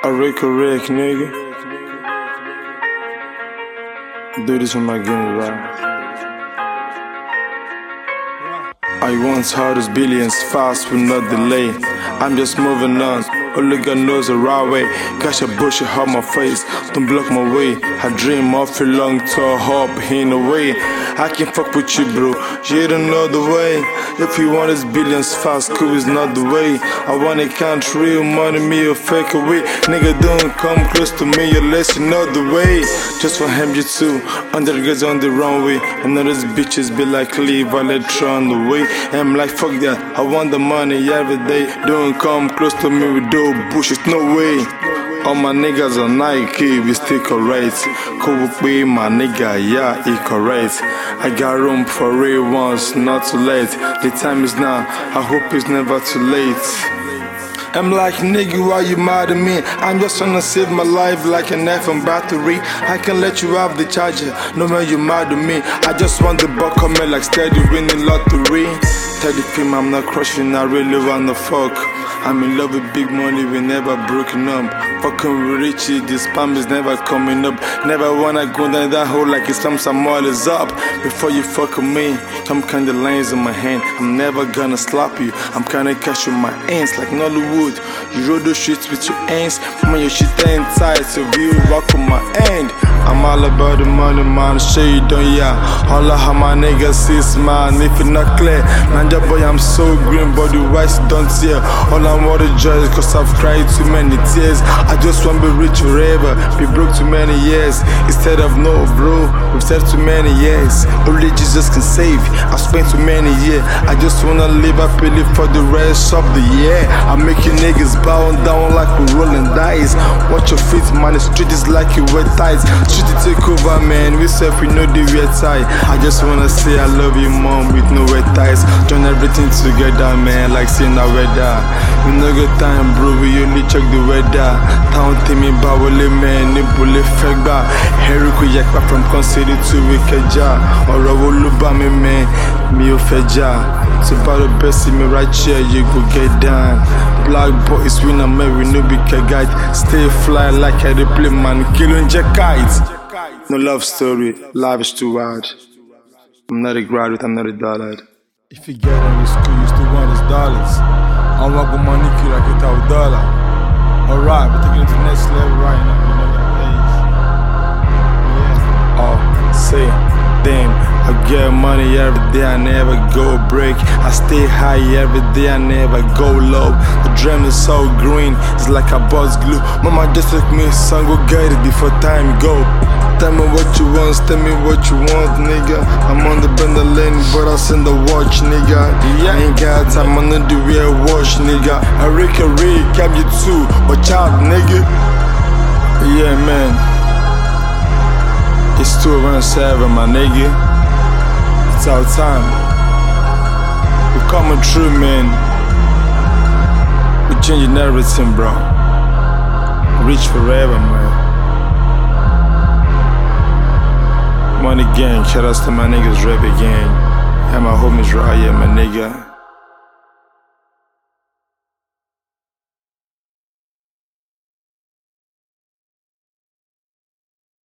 I Rick, nigga. Do this when my game right. I once heard us billions fast with no delay. I'm just moving on. Only God knows the right way. Gosh, I bullshit out my face. Don't block my way. I dream of a long to hop in a way. I can fuck with you, bro. You don't know the way. If you want this billions fast, cool is not the way. I want a count real money, me a fake away. Nigga, don't come close to me unless you know the way. Just for him, you too. Under girls on the runway. And all these bitches be like, leave while they try on the way. I'm like, fuck that. I want the money every day. Don't come close to me with dope bullshit, no way. All my niggas are Nike, we still correct. Cool with me, my nigga, yeah, he correct. I got room for real ones, not too late. The time is now, I hope it's never too late. I'm like, nigga, why you mad at me? I'm just trying to save my life like an iPhone battery. I can let you have the charger, no man, you mad at me. I just want the buck coming like steady winning lottery. Tell the film I'm not crushing, I really wanna fuck. I'm in love with big money, we never broken up. Fucking with Richie, this spam is never coming up. Never wanna go down that hole like Islam Samuel is up. Before you fuck with me, some kinda lines in my hand. I'm never gonna slap you, I'm kinda cash with my hands like Nollywood. You roll those shit with your hands, man, your shit ain't tight, so you walk with my hand. I'm all about the money, man, show you don't, yeah. All of how my niggas is, man, if it's not clear. Nanja boy, I'm so green, but the whites don't tear. All I'm worried joy cause I've cried too many tears. I just wanna be rich forever, be broke too many years. Instead of no, bro, we've saved too many years. Only Jesus can save, I've spent too many years. I just wanna live happily for the rest of the year. I make you niggas bowing down like we're rolling dice. Watch your feet, man, the street is like you wear tights. Street to take over, man, we self, we know the wear tie. I just wanna say I love you, mom, with no wear ties. Join everything together, man, like seeing a weather. We no good time, bro, we only check the weather. Town team in Bawole, man, Nibule Fegba. Heriku Yakpa from Consider to Wikeja. Or Rawoluba, me, man, me ofeja. So, about the best in me right here, you go get down. Black boys, we no marry, no big guide. Stay fly like I play, man, killing kites. No love story, life is too hard. I'm not a graduate, I'm not a dollar. If you get in school, you still want his dollars. I want good money, kid, I get out dollar. Alright, we're taking it to the next level right now, you know that pays. Yeah. Oh, say, damn, I get money every day, I never go break. I stay high every day, I never go low. The dream is so green, it's like a buzz glue. Mama just took me, son, go get it before time go. Tell me what you want, tell me what you want, nigga. I'm on the bender lane, but I send the watch, nigga. Yeah, ain't got time, I'm on the real watch, nigga. I Rick, cap you too, watch out, nigga. Yeah, man. It's 2:07, my nigga. It's our time. We're coming through, man. We're changing everything, bro. Rich forever, man. Money gang, shout outs to my niggas, Rebel gang. And my homies right here, my nigga.